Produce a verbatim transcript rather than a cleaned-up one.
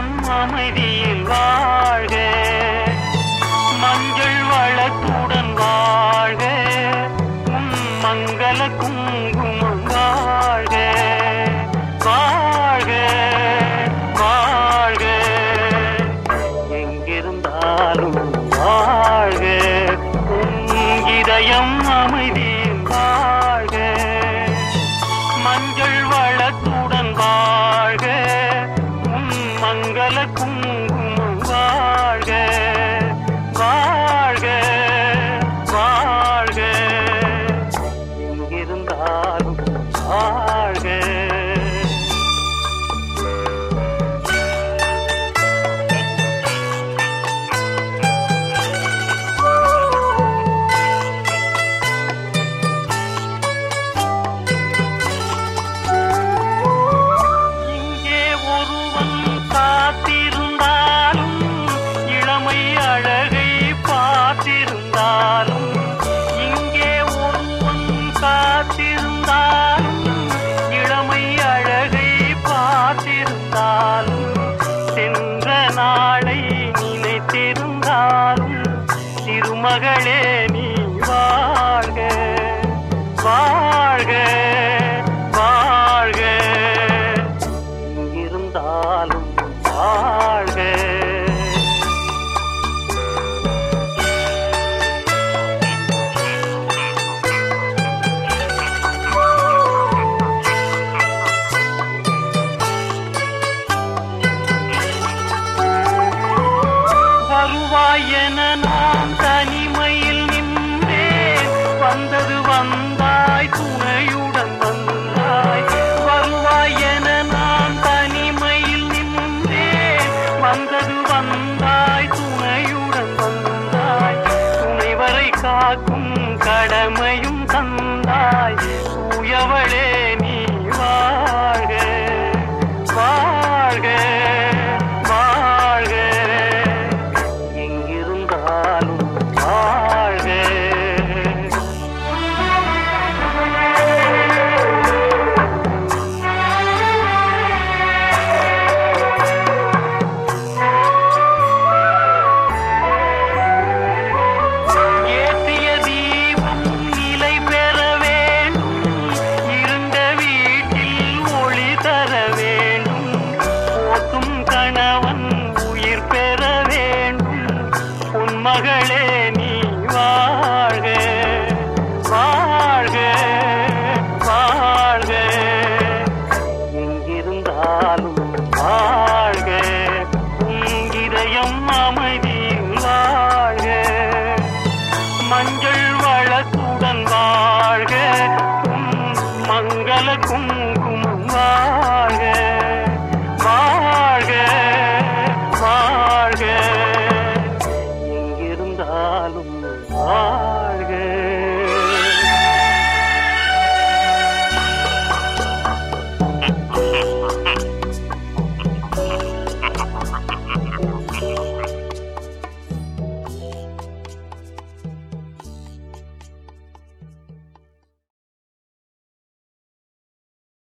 இதயம் அமைதியில் வாழ்க, மஞ்சள் வளத்துடன் வாழ்க, உன் மங்கள குங்குமம் வாழ்க, வாழ்க வாழ்க, எங்கிருந்தாலும் வாழ்க, உன் இதயம் அமைதியில் வாழ்க, மஞ்சள் வளத்துடன் வாழ்க, உன் மங்கள குங்குமம் வாழ்க, வாழ்க வாழ்க, எங்கிருந்தாலும் வாழ்க. இங்கே ஒருவன் காத்திருந்தாலும் இளமை அழகை பார்த்திருந்தாலும் சென்ற நாளை நினைத்திருந்தாலும் திருமகளே நீ வாழ்க, வாழ்க வாழ்க, இருந்தாலும் வாழ்க. வருவாயென நான் தனிமையில் நின்றேன், வந்தது வந்தாய் துணையுடன் வந்தாய். வருவாயென நான் தனிமையில் நின்றேன், வந்தது வந்தாய் துணையுடன் வந்தாய். துணைவரை காக்கும் கடமையும் தந்தாய், தூயவளே நீ வாழ்க, வாழ்க வாழ்க, எங்கிருந்தாலும் வாழ்க. ஏற்றிய தீபம் நிலை பெற வேண்டும், இருண்ட வீட்டில் ஒளி தர வேண்டும், போற்றும் கணவன் உயிர் பெற வேண்டும், உன் மகளே நீ வாழ்க, வாழ்க வாழ்க, எங்கிருந்தாலும்